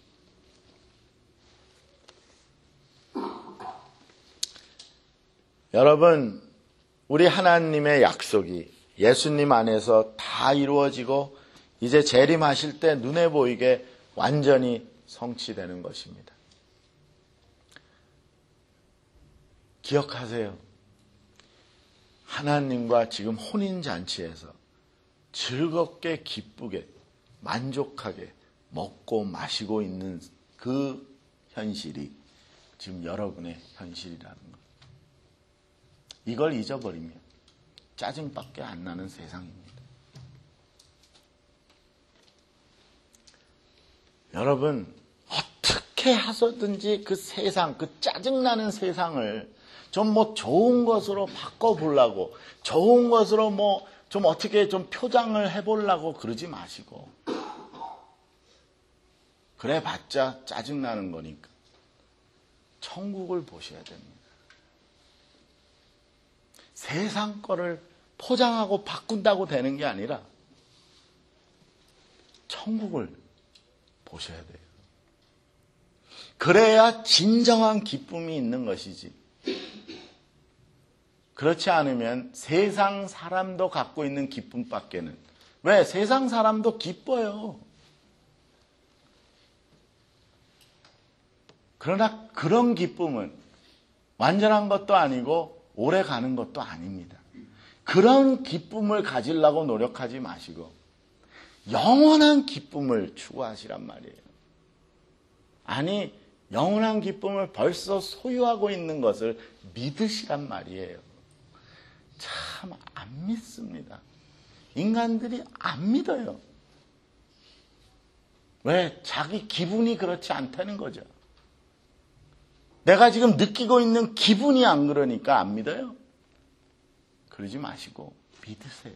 여러분, 우리 하나님의 약속이 예수님 안에서 다 이루어지고 이제 재림하실 때 눈에 보이게 완전히 성취되는 것입니다. 기억하세요. 하나님과 지금 혼인잔치에서 즐겁게 기쁘게 만족하게 먹고 마시고 있는 그 현실이 지금 여러분의 현실이라는 것. 이걸 잊어버리면 짜증밖에 안 나는 세상입니다. 여러분, 어떻게 해서든지 그 세상, 그 짜증나는 세상을 좀 뭐 좋은 것으로 바꿔보려고, 좋은 것으로 뭐 좀 어떻게 좀 표장을 해보려고 그러지 마시고, 그래 봤자 짜증나는 거니까 천국을 보셔야 됩니다. 세상 거를 포장하고 바꾼다고 되는 게 아니라 천국을 보셔야 돼요. 그래야 진정한 기쁨이 있는 것이지. 그렇지 않으면 세상 사람도 갖고 있는 기쁨밖에는. 왜? 세상 사람도 기뻐요. 그러나 그런 기쁨은 완전한 것도 아니고 오래 가는 것도 아닙니다. 그런 기쁨을 가지려고 노력하지 마시고 영원한 기쁨을 추구하시란 말이에요. 아니, 영원한 기쁨을 벌써 소유하고 있는 것을 믿으시란 말이에요. 참 안 믿습니다. 인간들이 안 믿어요. 왜? 자기 기분이 그렇지 않다는 거죠. 내가 지금 느끼고 있는 기분이 안 그러니까 안 믿어요. 그러지 마시고 믿으세요.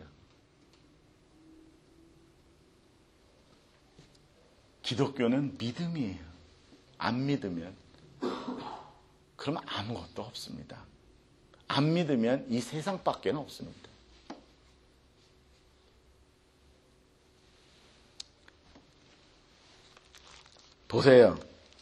기독교는 믿음이에요. 안 믿으면 그럼 아무것도 없습니다. 안 믿으면 이 세상밖에는 없습니다. 보세요.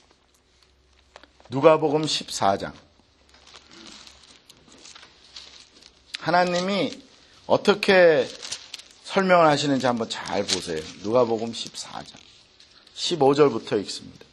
누가복음 십사 장. 하나님이 어떻게 설명을 하시는지 한번 잘 보세요. 누가복음 십사 장 십오 절부터 읽습니다.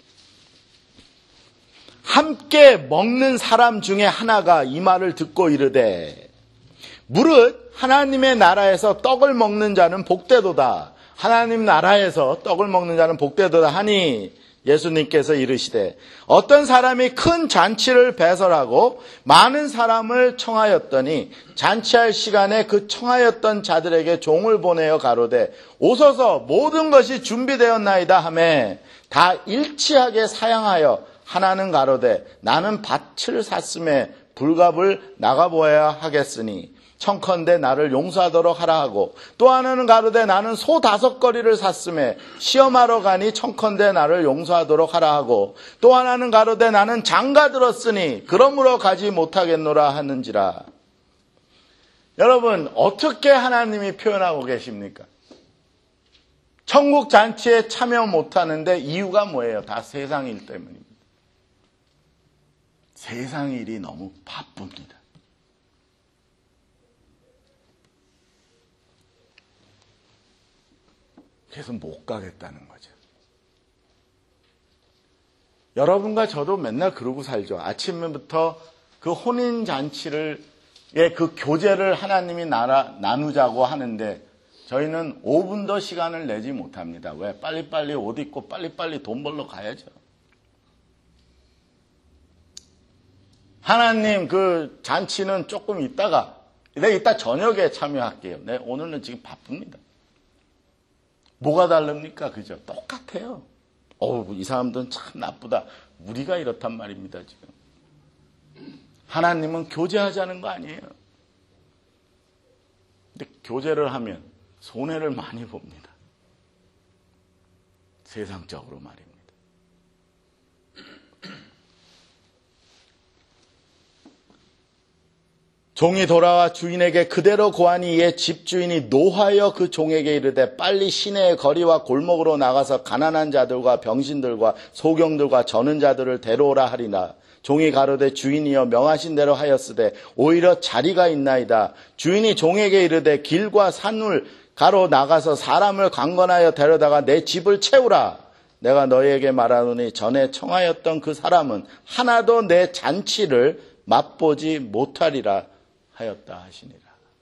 함께 먹는 사람 중에 하나가 이 말을 듣고 이르되 무릇 하나님의 나라에서 떡을 먹는 자는 복되도다. 하나님 나라에서 떡을 먹는 자는 복되도다 하니 예수님께서 이르시되 어떤 사람이 큰 잔치를 배설하고 많은 사람을 청하였더니 잔치할 시간에 그 청하였던 자들에게 종을 보내어 가로되 오소서 모든 것이 준비되었나이다 하매 다 일치하게 사양하여 하나는 가로되 나는 밭을 샀음에 불갑을 나가보아야 하겠으니 청컨대 나를 용서하도록 하라 하고 또 하나는 가로되 나는 소 다섯 거리를 샀음에 시험하러 가니 청컨대 나를 용서하도록 하라 하고 또 하나는 가로되 나는 장가 들었으니 그러므로 가지 못하겠노라 하는지라. 여러분 어떻게 하나님이 표현하고 계십니까? 천국 잔치에 참여 못하는데 이유가 뭐예요? 다 세상 일 때문입니다. 세상 일이 너무 바쁩니다. 그래서 못 가겠다는 거죠. 여러분과 저도 맨날 그러고 살죠. 아침부터 그 혼인잔치를, 예, 그 교제를 하나님이 나라, 나누자고 하는데 저희는 오 분도 시간을 내지 못합니다. 왜? 빨리빨리 옷 입고 빨리빨리 돈 벌러 가야죠. 하나님 그 잔치는 조금 있다가, 내가 이따 저녁에 참여할게요. 네, 오늘은 지금 바쁩니다. 뭐가 다릅니까? 그죠? 똑같아요. 어우, 이 사람들은 참 나쁘다. 우리가 이렇단 말입니다, 지금. 하나님은 교제하자는 거 아니에요. 근데 교제를 하면 손해를 많이 봅니다. 세상적으로 말입니다. 종이 돌아와 주인에게 그대로 고하니 이에 집주인이 노하여 그 종에게 이르되 빨리 시내의 거리와 골목으로 나가서 가난한 자들과 병신들과 소경들과 저는 자들을 데려오라 하리라. 종이 가로되 주인이여 명하신 대로 하였으되 오히려 자리가 있나이다. 주인이 종에게 이르되 길과 산을 가로 나가서 사람을 강건하여 데려다가 내 집을 채우라. 내가 너희에게 말하노니 전에 청하였던 그 사람은 하나도 내 잔치를 맛보지 못하리라 하였다 하시니라.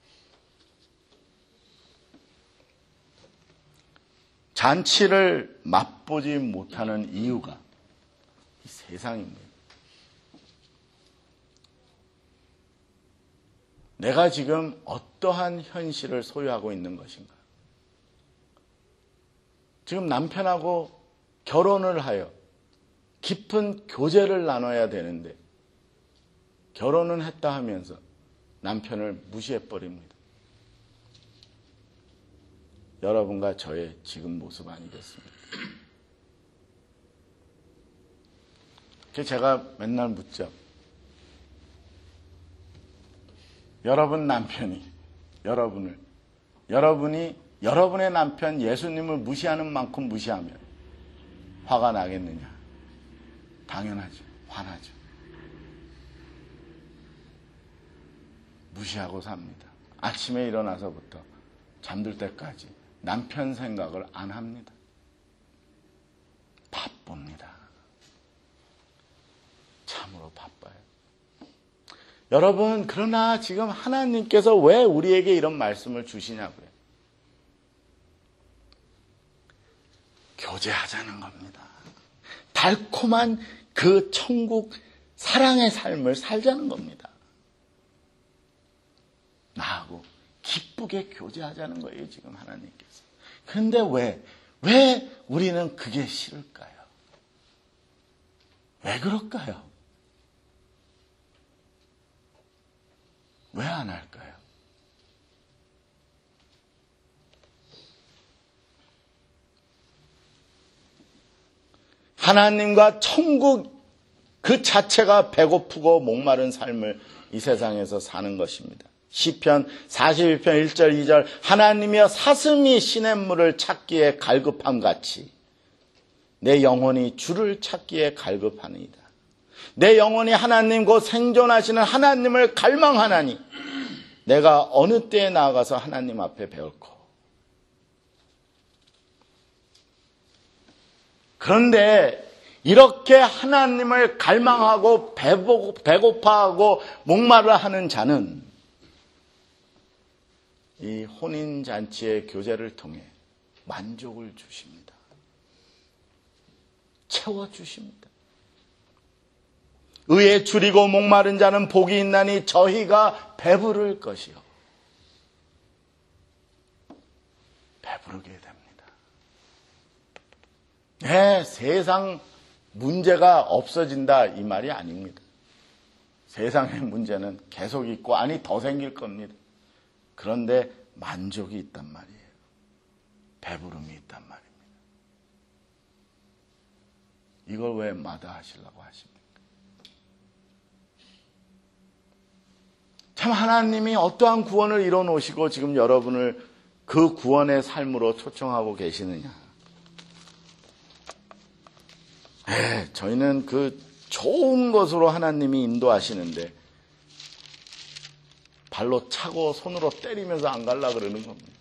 잔치를 맛보지 못하는 이유가 이 세상입니다. 내가 지금 어떠한 현실을 소유하고 있는 것인가? 지금 남편하고 결혼을 하여 깊은 교제를 나눠야 되는데 결혼은 했다 하면서 남편을 무시해버립니다. 여러분과 저의 지금 모습 아니겠습니까? 그래서 제가 맨날 묻죠. 여러분 남편이 여러분을 여러분이 여러분의 남편 예수님을 무시하는 만큼 무시하면 화가 나겠느냐? 당연하죠. 화나죠. 무시하고 삽니다. 아침에 일어나서부터 잠들 때까지 남편 생각을 안 합니다. 바쁩니다. 참으로 바빠요. 여러분, 그러나 지금 하나님께서 왜 우리에게 이런 말씀을 주시냐고요? 교제하자는 겁니다. 달콤한 그 천국 사랑의 삶을 살자는 겁니다. 나하고 기쁘게 교제하자는 거예요, 지금 하나님께서. 그런데 왜, 왜 우리는 그게 싫을까요? 왜 그럴까요? 왜 안 할까요? 하나님과 천국 그 자체가 배고프고 목마른 삶을 이 세상에서 사는 것입니다. 시편 사십일 편 일 절 이 절 하나님이여 사슴이 시냇물을 찾기에 갈급함 같이 내 영혼이 주를 찾기에 갈급하니이다. 내 영혼이 하나님 곧 생존하시는 하나님을 갈망하나니 내가 어느 때에 나아가서 하나님 앞에 배울고. 그런데 이렇게 하나님을 갈망하고 배고파하고 목마르 하는 자는 이 혼인잔치의 교제를 통해 만족을 주십니다. 채워주십니다. 의에 줄이고 목마른 자는 복이 있나니 저희가 배부를 것이요. 배부르게 됩니다. 네, 세상 문제가 없어진다 이 말이 아닙니다. 세상의 문제는 계속 있고 아니 더 생길 겁니다. 그런데 만족이 있단 말이에요. 배부름이 있단 말입니다. 이걸 왜 마다하시려고 하십니까? 참 하나님이 어떠한 구원을 이뤄 놓으시고 지금 여러분을 그 구원의 삶으로 초청하고 계시느냐. 에, 저희는 그 좋은 것으로 하나님이 인도하시는데 발로 차고 손으로 때리면서 안 가려고 그러는 겁니다.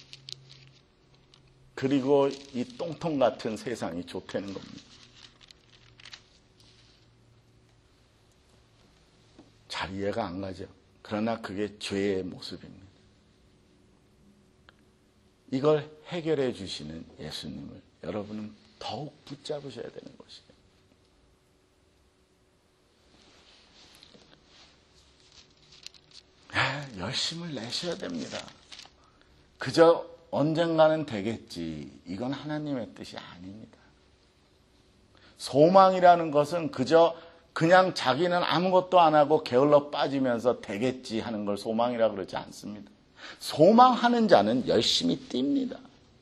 그리고 이 똥통 같은 세상이 좋다는 겁니다. 잘 이해가 안 가죠. 그러나 그게 죄의 모습입니다. 이걸 해결해 주시는 예수님을 여러분은 더욱 붙잡으셔야 되는 것이에요. 에, 열심을 내셔야 됩니다. 그저 언젠가는 되겠지. 이건 하나님의 뜻이 아닙니다. 소망이라는 것은 그저 그냥 자기는 아무것도 안 하고 게을러 빠지면서 되겠지 하는 걸 소망이라고 그러지 않습니다. 소망하는 자는 열심히 뜁니다.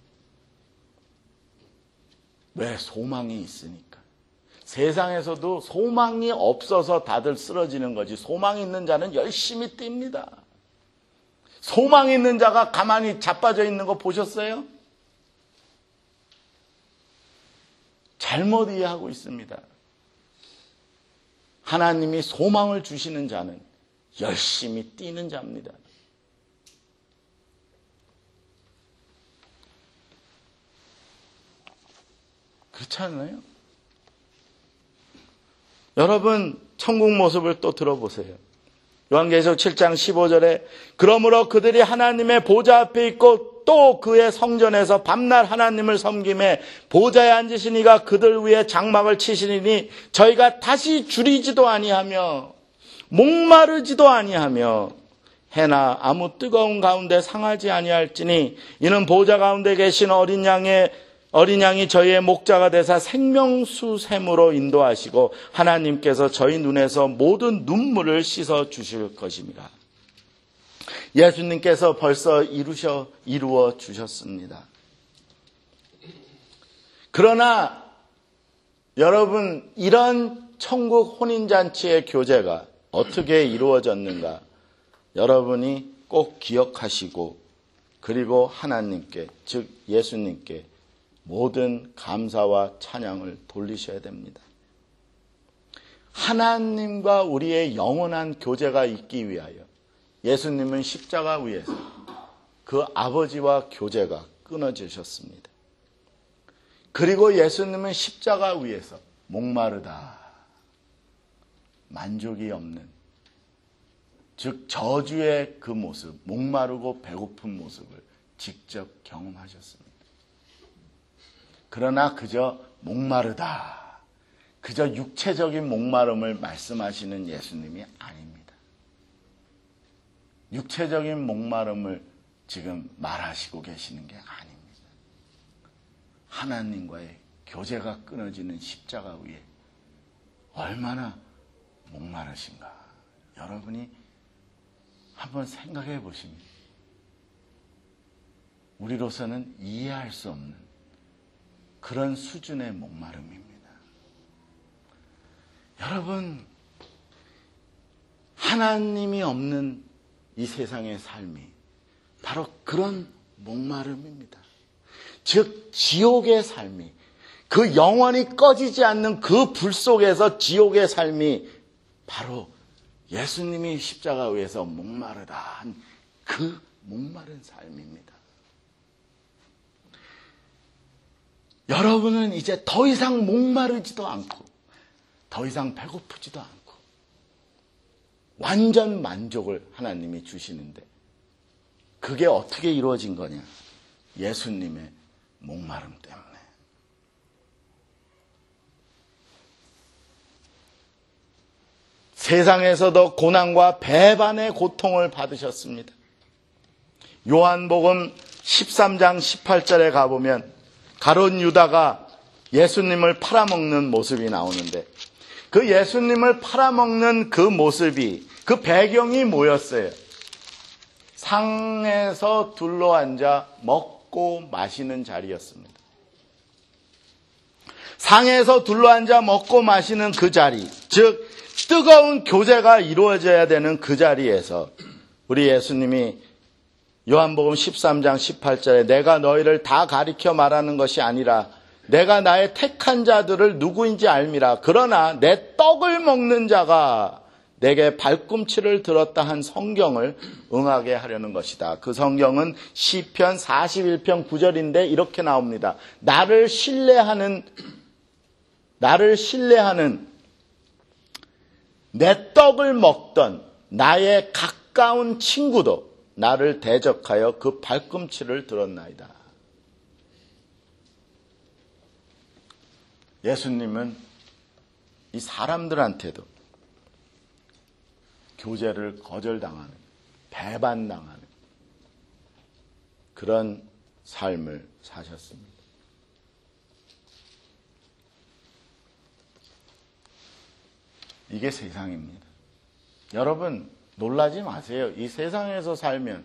왜? 소망이 있으니까. 세상에서도 소망이 없어서 다들 쓰러지는 거지. 소망이 있는 자는 열심히 뜁니다. 소망이 있는 자가 가만히 자빠져 있는 거 보셨어요? 잘못 이해하고 있습니다. 하나님이 소망을 주시는 자는 열심히 뛰는 자입니다. 그렇지 않나요? 여러분 천국 모습을 또 들어보세요. 요한계시록 칠 장 십오 절에 그러므로 그들이 하나님의 보좌 앞에 있고 또 그의 성전에서 밤낮 하나님을 섬김에 보좌에 앉으신 이가 그들 위에 장막을 치시니 저희가 다시 줄이지도 아니하며 목마르지도 아니하며 해나 아무 뜨거운 가운데 상하지 아니할지니 이는 보좌 가운데 계신 어린 양의 어린 양이 저희의 목자가 되사 생명수 샘으로 인도하시고 하나님께서 저희 눈에서 모든 눈물을 씻어 주실 것입니다. 예수님께서 벌써 이루셔, 이루어 주셨습니다. 그러나 여러분 이런 천국 혼인잔치의 교제가 어떻게 이루어졌는가 여러분이 꼭 기억하시고 그리고 하나님께 즉 예수님께 모든 감사와 찬양을 돌리셔야 됩니다. 하나님과 우리의 영원한 교제가 있기 위하여 예수님은 십자가 위에서 그 아버지와 교제가 끊어지셨습니다. 그리고 예수님은 십자가 위에서 목마르다, 만족이 없는, 즉 저주의 그 모습, 목마르고 배고픈 모습을 직접 경험하셨습니다. 그러나 그저 목마르다, 그저 육체적인 목마름을 말씀하시는 예수님이 아닙니다. 육체적인 목마름을 지금 말하시고 계시는 게 아닙니다. 하나님과의 교제가 끊어지는 십자가 위에 얼마나 목마르신가 여러분이 한번 생각해 보시면 우리로서는 이해할 수 없는 그런 수준의 목마름입니다. 여러분, 하나님이 없는 이 세상의 삶이 바로 그런 목마름입니다. 즉 지옥의 삶이, 그 영원히 꺼지지 않는 그 불 속에서 지옥의 삶이 바로 예수님이 십자가 위에서 목마르다 한 그 목마른 삶입니다. 여러분은 이제 더 이상 목마르지도 않고 더 이상 배고프지도 않고 완전 만족을 하나님이 주시는데 그게 어떻게 이루어진 거냐? 예수님의 목마름 때문에. 세상에서도 고난과 배반의 고통을 받으셨습니다. 요한복음 십삼 장 십팔 절에 가보면 가룟 유다가 예수님을 팔아먹는 모습이 나오는데 그 예수님을 팔아먹는 그 모습이 그 배경이 뭐였어요? 상에서 둘러앉아 먹고 마시는 자리였습니다. 상에서 둘러앉아 먹고 마시는 그 자리, 즉 뜨거운 교제가 이루어져야 되는 그 자리에서 우리 예수님이 요한복음 십삼 장 십팔 절에 내가 너희를 다 가리켜 말하는 것이 아니라 내가 나의 택한 자들을 누구인지 알미라. 그러나 내 떡을 먹는 자가 내게 발꿈치를 들었다 한 성경을 응하게 하려는 것이다. 그 성경은 시편 사십일 편 구 절인데 이렇게 나옵니다. 나를 신뢰하는 나를 신뢰하는 내 떡을 먹던 나의 가까운 친구도 나를 대적하여 그 발꿈치를 들었나이다. 예수님은 이 사람들한테도 교제를 거절당하는, 배반당하는 그런 삶을 사셨습니다. 이게 세상입니다. 여러분 놀라지 마세요. 이 세상에서 살면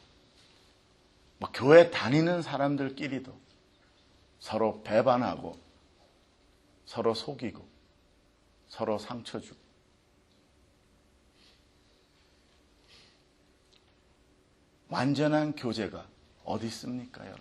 막 교회 다니는 사람들끼리도 서로 배반하고 서로 속이고 서로 상처 주고 완전한 교제가 어디 있습니까, 여러분?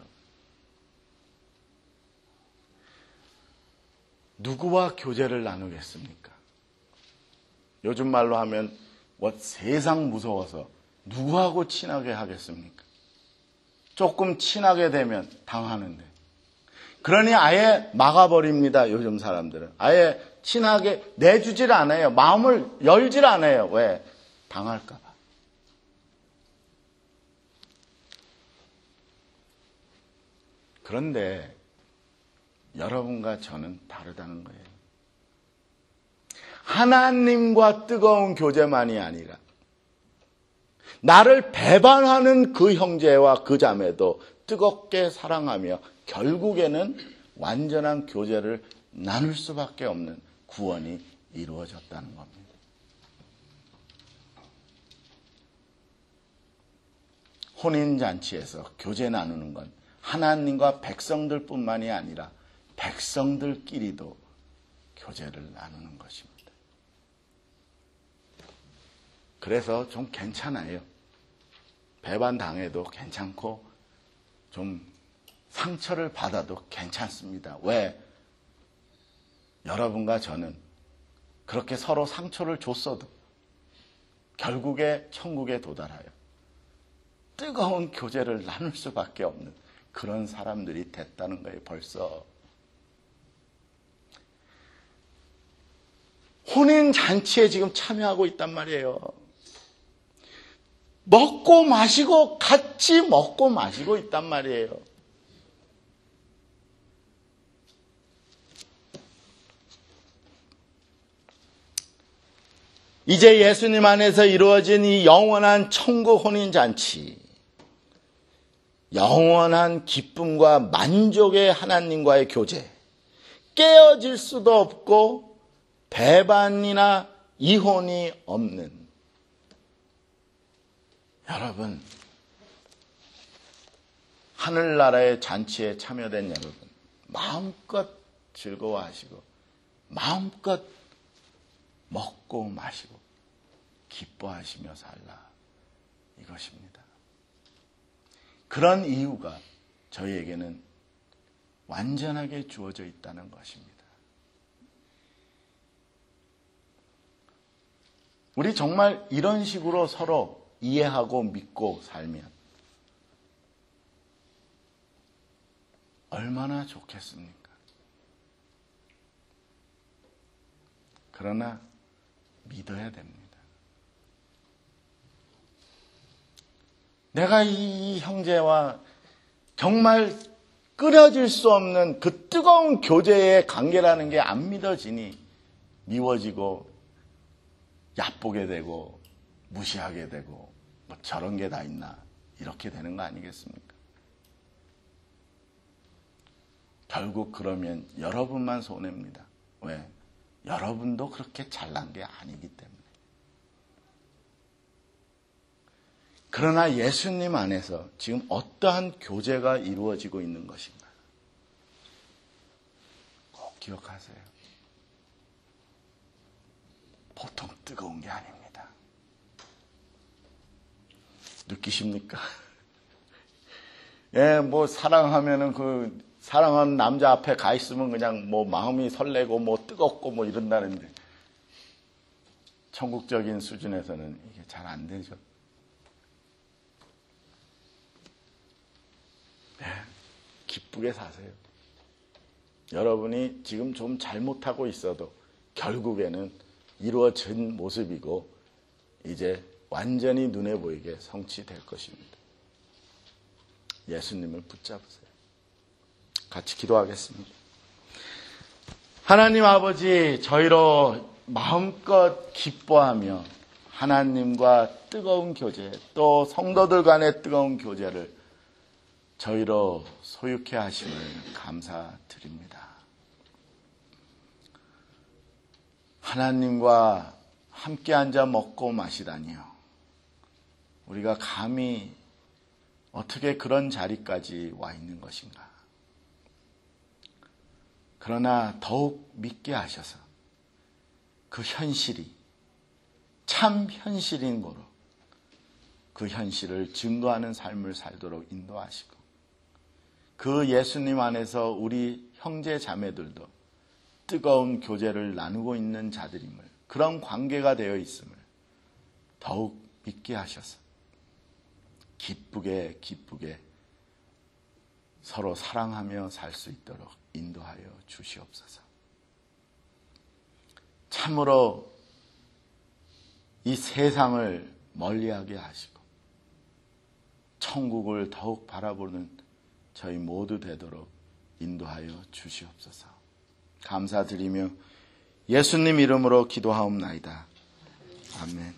누구와 교제를 나누겠습니까? 요즘 말로 하면 뭐 세상 무서워서 누구하고 친하게 하겠습니까? 조금 친하게 되면 당하는데. 그러니 아예 막아버립니다, 요즘 사람들은. 아예 친하게 내주질 않아요. 마음을 열질 않아요. 왜? 당할까 봐. 그런데 여러분과 저는 다르다는 거예요. 하나님과 뜨거운 교제만이 아니라 나를 배반하는 그 형제와 그 자매도 뜨겁게 사랑하며 결국에는 완전한 교제를 나눌 수밖에 없는 구원이 이루어졌다는 겁니다. 혼인잔치에서 교제 나누는 건 하나님과 백성들뿐만이 아니라 백성들끼리도 교제를 나누는 것입니다. 그래서 좀 괜찮아요. 배반당해도 괜찮고 좀 상처를 받아도 괜찮습니다. 왜? 여러분과 저는 그렇게 서로 상처를 줬어도 결국에 천국에 도달하여 뜨거운 교제를 나눌 수밖에 없는 그런 사람들이 됐다는 거예요, 벌써. 혼인잔치에 지금 참여하고 있단 말이에요. 먹고 마시고 같이 먹고 마시고 있단 말이에요. 이제 예수님 안에서 이루어진 이 영원한 천국 혼인잔치, 영원한 기쁨과 만족의 하나님과의 교제, 깨어질 수도 없고 배반이나 이혼이 없는, 여러분, 하늘나라의 잔치에 참여된 여러분, 마음껏 즐거워하시고 마음껏 먹고 마시고 기뻐하시며 살라, 이것입니다. 그런 이유가 저희에게는 완전하게 주어져 있다는 것입니다. 우리 정말 이런 식으로 서로 이해하고 믿고 살면 얼마나 좋겠습니까? 그러나 믿어야 됩니다. 내가 이 형제와 정말 끊어질 수 없는 그 뜨거운 교제의 관계라는 게 안 믿어지니 미워지고 얕보게 되고 무시하게 되고 뭐 저런 게 다 있나 이렇게 되는 거 아니겠습니까? 결국 그러면 여러분만 손해입니다. 왜? 여러분도 그렇게 잘난 게 아니기 때문에. 그러나 예수님 안에서 지금 어떠한 교제가 이루어지고 있는 것인가? 꼭 기억하세요. 보통 뜨거운 게 아닙니다. 느끼십니까? 예, 뭐 사랑하면은 그 사랑하는 남자 앞에 가 있으면 그냥 뭐 마음이 설레고 뭐 뜨겁고 뭐 이런다는데 천국적인 수준에서는 이게 잘 안 되죠. 네, 기쁘게 사세요. 여러분이 지금 좀 잘못하고 있어도 결국에는 이루어진 모습이고 이제 완전히 눈에 보이게 성취될 것입니다. 예수님을 붙잡으세요. 같이 기도하겠습니다. 하나님 아버지, 저희로 마음껏 기뻐하며 하나님과 뜨거운 교제, 또 성도들 간의 뜨거운 교제를 저희로 소유케 하심을 감사드립니다. 하나님과 함께 앉아 먹고 마시다니요. 우리가 감히 어떻게 그런 자리까지 와 있는 것인가. 그러나 더욱 믿게 하셔서 그 현실이 참 현실인 거로 그 현실을 증거하는 삶을 살도록 인도하시고 그 예수님 안에서 우리 형제 자매들도 뜨거운 교제를 나누고 있는 자들임을, 그런 관계가 되어 있음을 더욱 믿게 하셔서 기쁘게 기쁘게 서로 사랑하며 살 수 있도록 인도하여 주시옵소서. 참으로 이 세상을 멀리하게 하시고 천국을 더욱 바라보는 저희 모두 되도록 인도하여 주시옵소서. 감사드리며 예수님 이름으로 기도하옵나이다. 아멘.